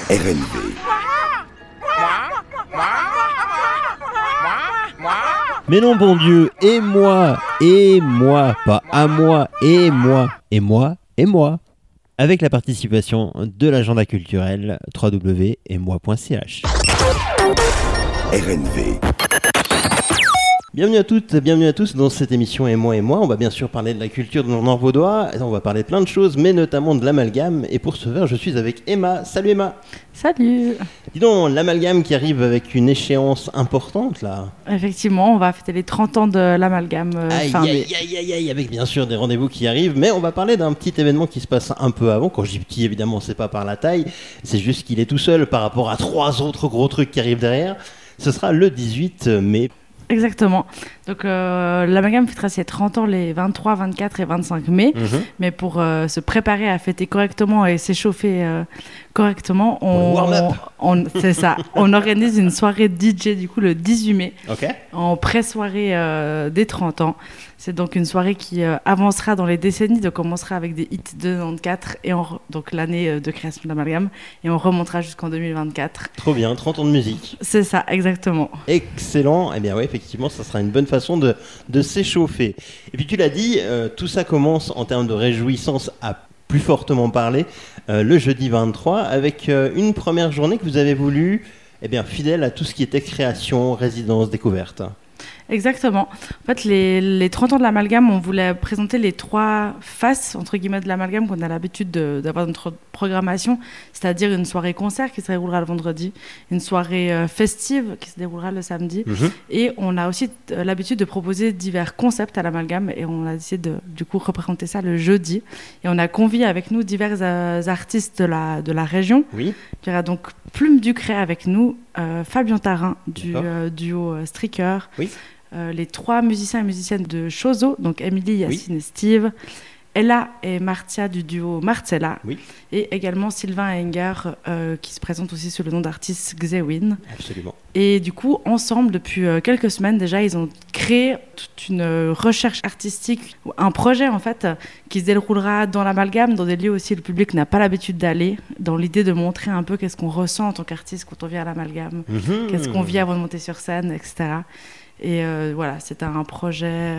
RNV. Mais non, bon Dieu, et moi, pas à moi, et moi. Avec la participation de l'agenda culturel www.moi.ch. RNV. Bienvenue à toutes, bienvenue à tous dans cette émission Et moi. On va bien sûr parler de la culture de Nord Vaudois, on va parler de plein de choses, mais notamment de l'amalgame. Et pour ce faire, je suis avec Emma. Salut Emma. Salut. Dis donc, l'amalgame qui arrive avec une échéance importante là. Effectivement, on va fêter les 30 ans de l'amalgame fin mai. Aïe, avec bien sûr des rendez-vous qui arrivent, mais on va parler d'un petit événement qui se passe un peu avant. Quand je dis petit, évidemment, c'est pas par la taille, c'est juste qu'il est tout seul par rapport à 3 autres gros trucs qui arrivent derrière. Ce sera le 18 mai. Exactement. Donc l'amalgame fêtera ses 30 ans les 23, 24 et 25 mai. Mais pour se préparer à fêter correctement et s'échauffer correctement, c'est ça. On organise une soirée DJ du coup le 18 mai. Okay. En pré-soirée des 30 ans. C'est donc une soirée qui avancera dans les décennies, donc commencera avec des hits de 94 et donc l'année de création de l'amalgame, et on remontera jusqu'en 2024. Trop bien, 30 ans de musique. C'est ça, exactement. Excellent. Eh bien oui, effectivement, ça sera une bonne façon de s'échauffer. Et puis tu l'as dit, tout ça commence en termes de réjouissance à plus fortement parler le jeudi 23 avec une première journée que vous avez voulu fidèle à tout ce qui était création, résidence, découverte. Exactement. En fait, les 30 ans de l'amalgame, on voulait présenter les 3 faces, entre guillemets, de l'amalgame qu'on a l'habitude d'avoir dans notre programmation, c'est-à-dire une soirée concert qui se déroulera le vendredi, une soirée festive qui se déroulera le samedi, et on a aussi l'habitude de proposer divers concepts à l'amalgame, et on a décidé de, du coup, représenter ça le jeudi, et on a convié avec nous divers artistes de la région. Oui. Il y aura donc Plume Ducret avec nous, Fabien Tarin du duo Striker, oui. Les 3 musiciens et musiciennes de Chozo, donc Émilie, Yacine et Steve, Ella et Martia du duo Marcella, et également Sylvain Enger qui se présente aussi sous le nom d'artiste Xewin. Absolument. Et du coup, ensemble, depuis quelques semaines déjà, ils ont créé toute une recherche artistique, un projet en fait, qui se déroulera dans l'amalgame, dans des lieux aussi où le public n'a pas l'habitude d'aller, dans l'idée de montrer un peu qu'est-ce qu'on ressent en tant qu'artiste quand on vient à l'amalgame, qu'est-ce qu'on vit avant de monter sur scène, etc. Et voilà, c'est un projet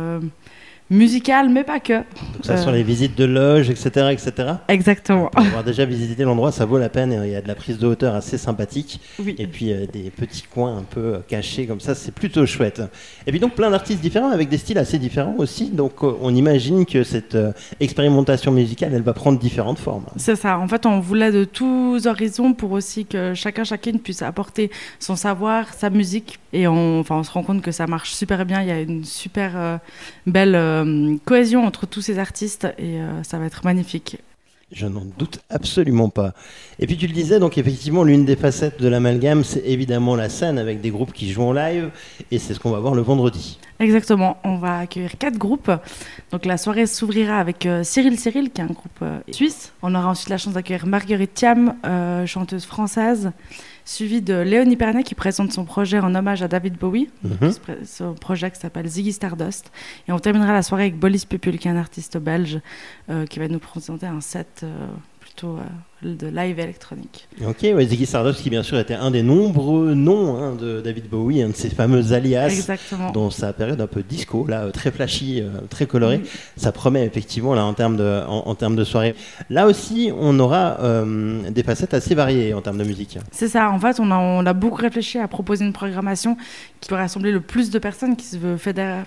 musical, mais pas que. Donc ça sur les visites de loges, etc. Exactement. Pour avoir déjà visité l'endroit, ça vaut la peine. Il y a de la prise de hauteur assez sympathique. Oui. Et puis des petits coins un peu cachés comme ça, c'est plutôt chouette. Et puis donc plein d'artistes différents avec des styles assez différents aussi. Donc on imagine que cette expérimentation musicale, elle va prendre différentes formes. C'est ça. En fait, on voulait de tous horizons pour aussi que chacune puisse apporter son savoir, sa musique. Et on se rend compte que ça marche super bien. Il y a une super belle cohésion entre tous ces artistes et ça va être magnifique. Je n'en doute absolument pas. Et puis tu le disais, donc effectivement, l'une des facettes de l'amalgame, c'est évidemment la scène avec des groupes qui jouent en live, et c'est ce qu'on va voir le vendredi. Exactement, on va accueillir 4 groupes. Donc la soirée s'ouvrira avec Cyril, qui est un groupe suisse. On aura ensuite la chance d'accueillir Marguerite Thiam, chanteuse française, suivi de Léonie Pernet qui présente son projet en hommage à David Bowie, son projet qui s'appelle Ziggy Stardust. Et on terminera la soirée avec Bolis Pupul, qui est un artiste belge qui va nous présenter un set plutôt de live électronique. Ok, Ziggy Stardust qui bien sûr était un des nombreux noms de David Bowie, un de ses fameux alias. Exactement. Dans sa période un peu disco, là, très flashy, très coloré. Ça promet effectivement là, en termes de soirée. Là aussi, on aura des facettes assez variées en termes de musique. C'est ça, en fait, on a beaucoup réfléchi à proposer une programmation qui peut rassembler le plus de personnes, qui se veut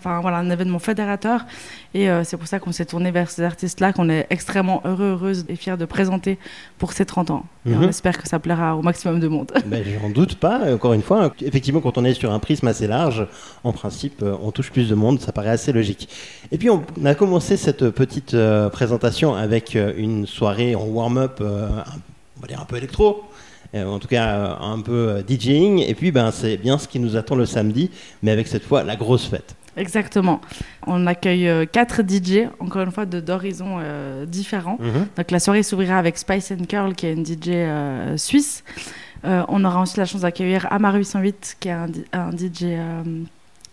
un événement fédérateur. Et c'est pour ça qu'on s'est tourné vers ces artistes-là, qu'on est extrêmement heureuse et fiers de présenter pour ces 30 ans. Et on espère que ça plaira au maximum de monde. J'en doute pas, encore une fois. Effectivement, quand on est sur un prisme assez large, en principe, on touche plus de monde, ça paraît assez logique. Et puis, on a commencé cette petite présentation avec une soirée en warm-up, on va dire un peu électro. En tout cas, un peu DJing. Et puis, c'est bien ce qui nous attend le samedi, mais avec cette fois la grosse fête. Exactement. On accueille 4 DJ, encore une fois, d'horizons différents. Donc la soirée s'ouvrira avec Spice & Curl, qui est une DJ suisse. On aura ensuite la chance d'accueillir Amar 808, qui est un DJ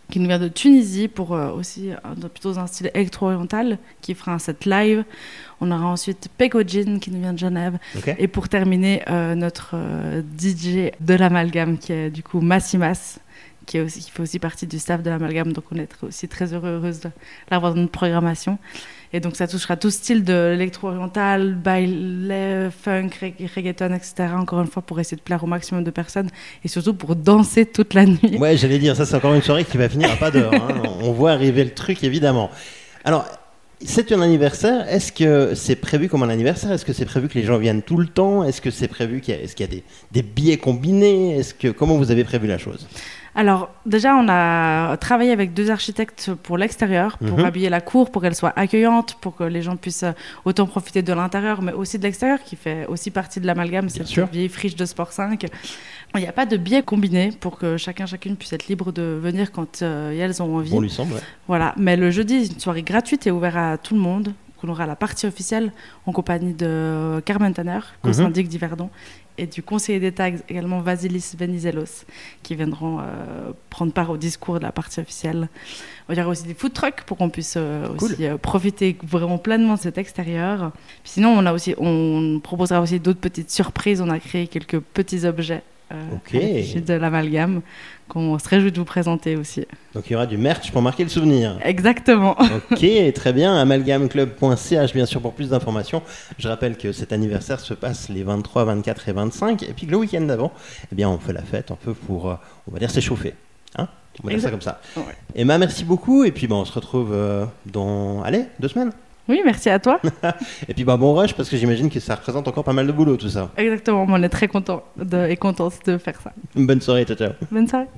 qui nous vient de Tunisie pour aussi plutôt un style électro-oriental, qui fera un set live. On aura ensuite Pekojin qui nous vient de Genève. Ok. Et pour terminer, notre DJ de l'Amalgame qui est du coup Massimas, qui fait aussi partie du staff de l'Amalgame. Donc on est aussi très heureuse de l'avoir dans notre programmation. Et donc ça touchera tout style de l'électro-oriental, baile, funk, reggaeton, etc. Encore une fois pour essayer de plaire au maximum de personnes et surtout pour danser toute la nuit. Ouais, j'allais dire, ça c'est encore une soirée qui va finir à pas d'heure. Hein. On voit arriver le truc évidemment. Alors, c'est un anniversaire. Est-ce que c'est prévu comme un anniversaire? Est-ce que c'est prévu que les gens viennent tout le temps? Est-ce que c'est prévu est-ce qu'il y a des billets combinés? Comment vous avez prévu la chose? Alors déjà, on a travaillé avec 2 architectes pour l'extérieur, pour habiller la cour, pour qu'elle soit accueillante, pour que les gens puissent autant profiter de l'intérieur, mais aussi de l'extérieur, qui fait aussi partie de l'Amalgame, cette vieille friche de Sport 5. Il n'y a pas de billets combinés pour que chacune puisse être libre de venir quand elles ont envie. On lui semble, ouais. Voilà, mais le jeudi, c'est une soirée gratuite et ouverte à tout le monde. On aura la partie officielle en compagnie de Carmen Tanner, co-syndic d'Yverdon, et du conseiller d'État également Vasilis Venizelos, qui viendront prendre part au discours de la partie officielle. Il y aura aussi des food trucks pour qu'on puisse aussi profiter vraiment pleinement de cet extérieur. Puis sinon, on proposera aussi d'autres petites surprises. On a créé quelques petits objets de l'Amalgame qu'on se réjouit de vous présenter aussi. Donc il y aura du merch pour marquer le souvenir. Exactement. Ok, très bien. Amalgameclub.ch bien sûr pour plus d'informations. Je rappelle que cet anniversaire se passe les 23, 24 et 25. Et puis que le week-end d'avant, eh bien on fait la fête un peu pour, on va dire, s'échauffer. Hein, on va dire ça comme ça. Ouais. Emma, merci beaucoup. Et puis on se retrouve dans 2 semaines. Oui, merci à toi. Et puis bon rush, parce que j'imagine que ça représente encore pas mal de boulot tout ça. Exactement, on est très contente et contente de faire ça. Une bonne soirée, ciao. Bonne soirée.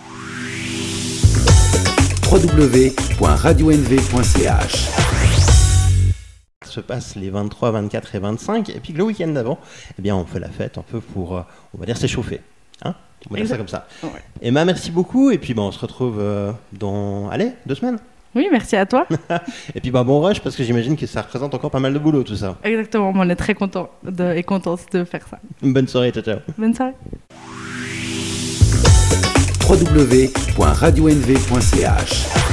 www.radionv.ch se passe les 23, 24 et 25. Et puis le week-end d'avant, eh bien on fait la fête un peu pour, on va dire, s'échauffer. Hein, on va dire ça comme ça. Ouais. Emma, merci beaucoup. Et puis on se retrouve dans 2 semaines. Oui, merci à toi. Et puis bon rush, parce que j'imagine que ça représente encore pas mal de boulot tout ça. Exactement, on est très contente et contente de faire ça. Une bonne soirée, ciao. Bonne soirée. www.radionv.ch